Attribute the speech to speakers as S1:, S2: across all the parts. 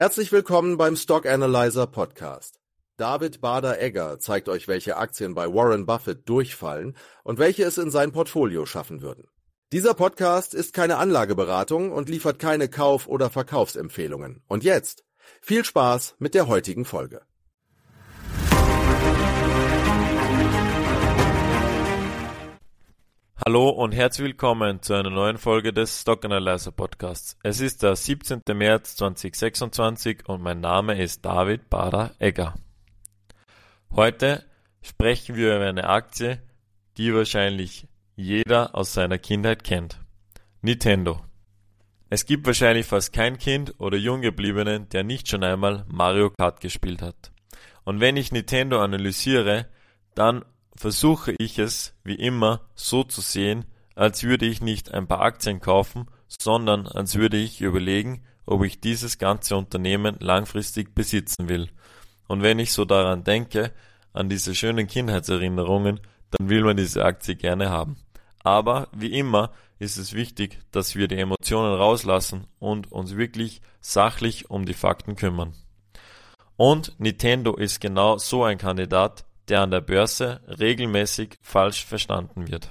S1: Herzlich willkommen beim Stock Analyzer Podcast. David Bader-Egger zeigt euch, welche Aktien bei Warren Buffett durchfallen und welche es in sein Portfolio schaffen würden. Dieser Podcast ist keine Anlageberatung und liefert keine Kauf- oder Verkaufsempfehlungen. Und jetzt viel Spaß mit der heutigen Folge.
S2: Hallo und herzlich willkommen zu einer neuen Folge des Stock Analyzer Podcasts. Es ist der 17. März 2026 und mein Name ist David Bader-Egger. Heute sprechen wir über eine Aktie, die wahrscheinlich jeder aus seiner Kindheit kennt. Nintendo. Es gibt wahrscheinlich fast kein Kind oder Junggebliebenen, der nicht schon einmal Mario Kart gespielt hat. Und wenn ich Nintendo analysiere, dann versuche ich es, wie immer, so zu sehen, als würde ich nicht ein paar Aktien kaufen, sondern als würde ich überlegen, ob ich dieses ganze Unternehmen langfristig besitzen will. Und wenn ich so daran denke, an diese schönen Kindheitserinnerungen, dann will man diese Aktie gerne haben. Aber wie immer ist es wichtig, dass wir die Emotionen rauslassen und uns wirklich sachlich um die Fakten kümmern. Und Nintendo ist genau so ein Kandidat, der an der Börse regelmäßig falsch verstanden wird.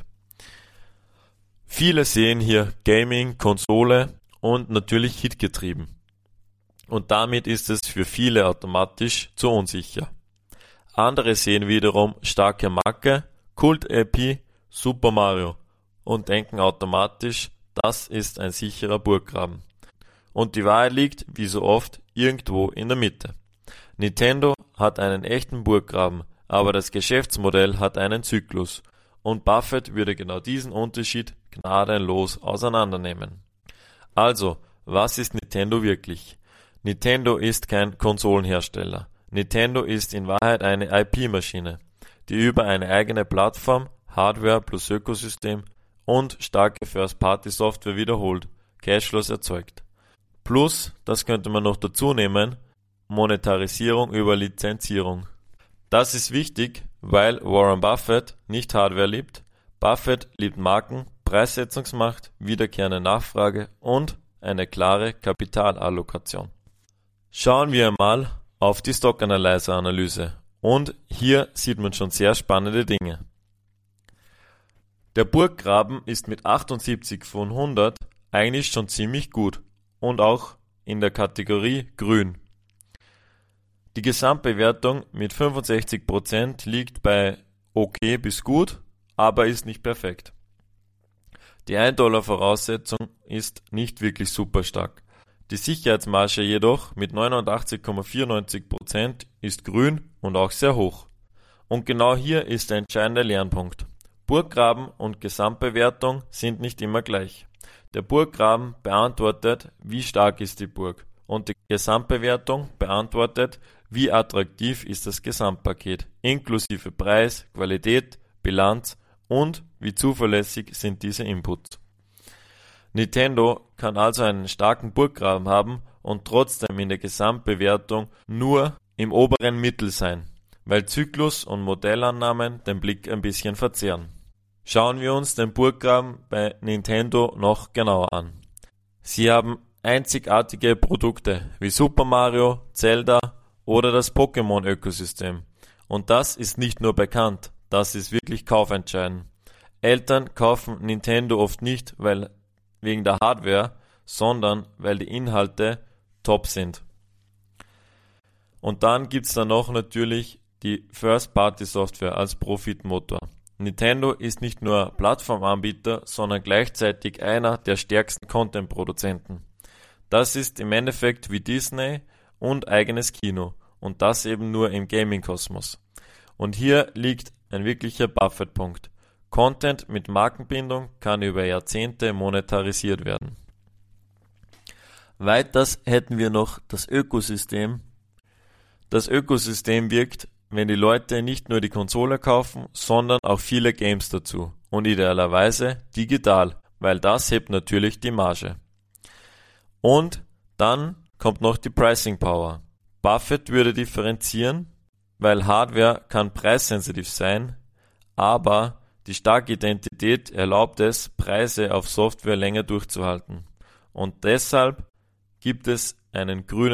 S2: Viele sehen hier Gaming, Konsole und natürlich hitgetrieben. Und damit ist es für viele automatisch zu unsicher. Andere sehen wiederum starke Marke, Kult-IP, Super Mario und denken automatisch, das ist ein sicherer Burggraben. Und die Wahrheit liegt, wie so oft, irgendwo in der Mitte. Nintendo hat einen echten Burggraben, aber das Geschäftsmodell hat einen Zyklus und Buffett würde genau diesen Unterschied gnadenlos auseinandernehmen. Also, was ist Nintendo wirklich? Nintendo ist kein Konsolenhersteller. Nintendo ist in Wahrheit eine IP-Maschine, die über eine eigene Plattform, Hardware plus Ökosystem und starke First-Party-Software wiederholt, Cashflows erzeugt. Plus, das könnte man noch dazu nehmen, Monetarisierung über Lizenzierung. Das ist wichtig, weil Warren Buffett nicht Hardware liebt. Buffett liebt Marken, Preissetzungsmacht, wiederkehrende Nachfrage und eine klare Kapitalallokation. Schauen wir mal auf die Stock Analyzer Analyse und hier sieht man schon sehr spannende Dinge. Der Burggraben ist mit 78 von 100 eigentlich schon ziemlich gut und auch in der Kategorie grün. Die Gesamtbewertung mit 65% liegt bei okay bis gut, aber ist nicht perfekt. Die $1 Voraussetzung ist nicht wirklich super stark. Die Sicherheitsmarge jedoch mit 89,94% ist grün und auch sehr hoch. Und genau hier ist der entscheidende Lernpunkt. Burggraben und Gesamtbewertung sind nicht immer gleich. Der Burggraben beantwortet, wie stark ist die Burg, und die Gesamtbewertung beantwortet, wie attraktiv ist das Gesamtpaket, inklusive Preis, Qualität, Bilanz und wie zuverlässig sind diese Inputs. Nintendo kann also einen starken Burggraben haben und trotzdem in der Gesamtbewertung nur im oberen Mittel sein, weil Zyklus und Modellannahmen den Blick ein bisschen verzehren. Schauen wir uns den Burggraben bei Nintendo noch genauer an. Sie haben einzigartige Produkte wie Super Mario, Zelda oder das Pokémon-Ökosystem. Und das ist nicht nur bekannt, das ist wirklich kaufentscheidend. Eltern kaufen Nintendo oft nicht wegen der Hardware, sondern weil die Inhalte top sind. Und dann gibt's da noch natürlich die First-Party-Software als Profitmotor. Nintendo ist nicht nur Plattformanbieter, sondern gleichzeitig einer der stärksten Content-Produzenten. Das ist im Endeffekt wie Disney und eigenes Kino und das eben nur im Gaming-Kosmos. Und hier liegt ein wirklicher Buffett-Punkt. Content mit Markenbindung kann über Jahrzehnte monetarisiert werden. Weiters hätten wir noch das Ökosystem. Das Ökosystem wirkt, wenn die Leute nicht nur die Konsole kaufen, sondern auch viele Games dazu und idealerweise digital, weil das hebt natürlich die Marge. Und dann kommt noch die Pricing Power. Buffett würde differenzieren, weil Hardware kann preissensitiv sein, aber die starke Identität erlaubt es, Preise auf Software länger durchzuhalten. Und deshalb gibt es einen grünen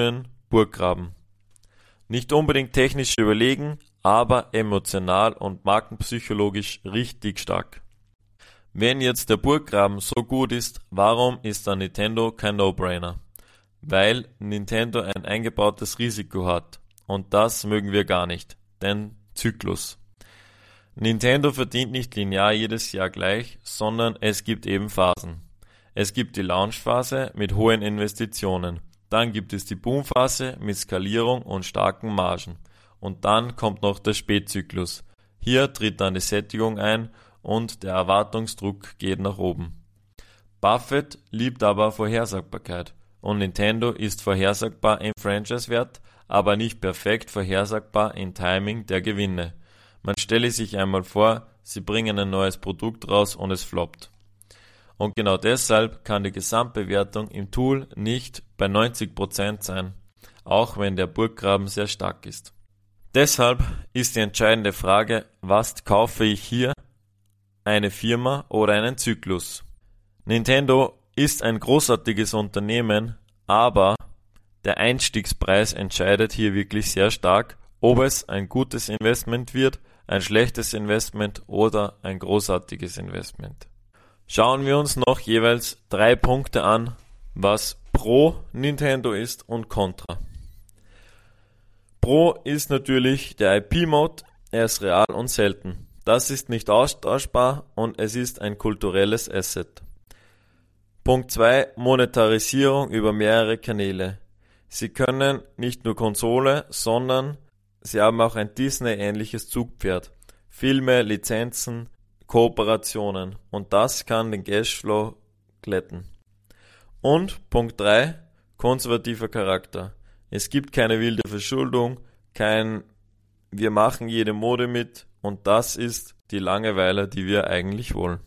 S2: Burggraben. Nicht unbedingt technisch überlegen, aber emotional und markenpsychologisch richtig stark. Wenn jetzt der Burggraben so gut ist, warum ist dann Nintendo kein No-Brainer? Weil Nintendo ein eingebautes Risiko hat. Und das mögen wir gar nicht. Den Zyklus. Nintendo verdient nicht linear jedes Jahr gleich, sondern es gibt eben Phasen. Es gibt die Launchphase mit hohen Investitionen. Dann gibt es die Boomphase mit Skalierung und starken Margen. Und dann kommt noch der Spätzyklus. Hier tritt dann die Sättigung ein und der Erwartungsdruck geht nach oben. Buffett liebt aber Vorhersagbarkeit und Nintendo ist vorhersagbar im Franchise-Wert, aber nicht perfekt vorhersagbar im Timing der Gewinne. Man stelle sich einmal vor, sie bringen ein neues Produkt raus und es floppt. Und genau deshalb kann die Gesamtbewertung im Tool nicht bei 90% sein, auch wenn der Burggraben sehr stark ist. Deshalb ist die entscheidende Frage, was kaufe ich hier? Eine Firma oder einen Zyklus? Nintendo ist ein großartiges Unternehmen, aber der Einstiegspreis entscheidet hier wirklich sehr stark, ob es ein gutes Investment wird, ein schlechtes Investment oder ein großartiges Investment. Schauen wir uns noch jeweils 3 Punkte an, was pro Nintendo ist und contra. Pro ist natürlich der IP-Mode, er ist real und selten. Das ist nicht austauschbar und es ist ein kulturelles Asset. Punkt 2, Monetarisierung über mehrere Kanäle. Sie können nicht nur Konsole, sondern sie haben auch ein Disney-ähnliches Zugpferd. Filme, Lizenzen, Kooperationen und das kann den Cashflow glätten. Und Punkt 3, konservativer Charakter. Es gibt keine wilde Verschuldung, kein wir machen jede Mode mit und das ist die Langeweile, die wir eigentlich wollen.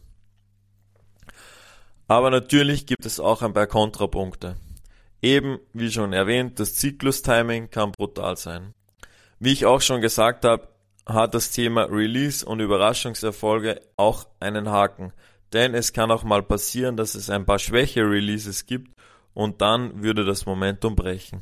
S2: Aber natürlich gibt es auch ein paar Kontrapunkte. Eben, wie schon erwähnt, das Zyklus-Timing kann brutal sein. Wie ich auch schon gesagt habe, hat das Thema Release und Überraschungserfolge auch einen Haken. Denn es kann auch mal passieren, dass es ein paar schwächere Releases gibt und dann würde das Momentum brechen.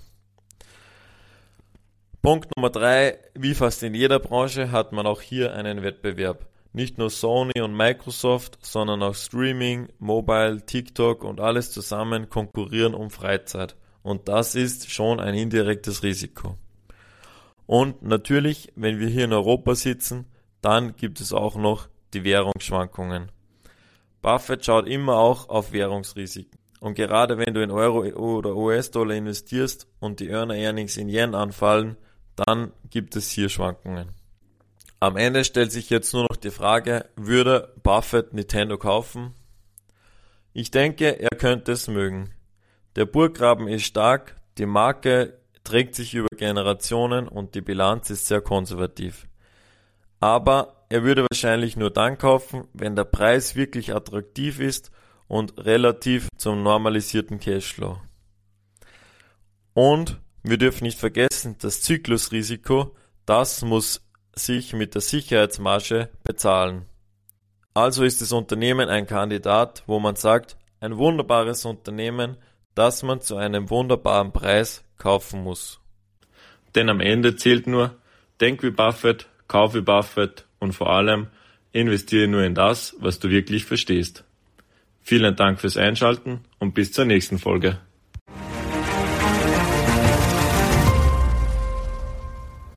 S2: Punkt Nummer 3, wie fast in jeder Branche hat man auch hier einen Wettbewerb. Nicht nur Sony und Microsoft, sondern auch Streaming, Mobile, TikTok und alles zusammen konkurrieren um Freizeit. Und das ist schon ein indirektes Risiko. Und natürlich, wenn wir hier in Europa sitzen, dann gibt es auch noch die Währungsschwankungen. Buffett schaut immer auch auf Währungsrisiken. Und gerade wenn du in Euro oder US-Dollar investierst und die Earner-Earnings in Yen anfallen, dann gibt es hier Schwankungen. Am Ende stellt sich jetzt nur noch die Frage, würde Buffett Nintendo kaufen? Ich denke, er könnte es mögen. Der Burggraben ist stark, die Marke trägt sich über Generationen und die Bilanz ist sehr konservativ. Aber er würde wahrscheinlich nur dann kaufen, wenn der Preis wirklich attraktiv ist und relativ zum normalisierten Cashflow. Und wir dürfen nicht vergessen, das Zyklusrisiko, das muss sich mit der Sicherheitsmarge bezahlen. Also ist das Unternehmen ein Kandidat, wo man sagt, ein wunderbares Unternehmen, das man zu einem wunderbaren Preis kaufen muss. Denn am Ende zählt nur, denk wie Buffett, kauf wie Buffett und vor allem investiere nur in das, was du wirklich verstehst. Vielen Dank fürs Einschalten und bis zur nächsten Folge.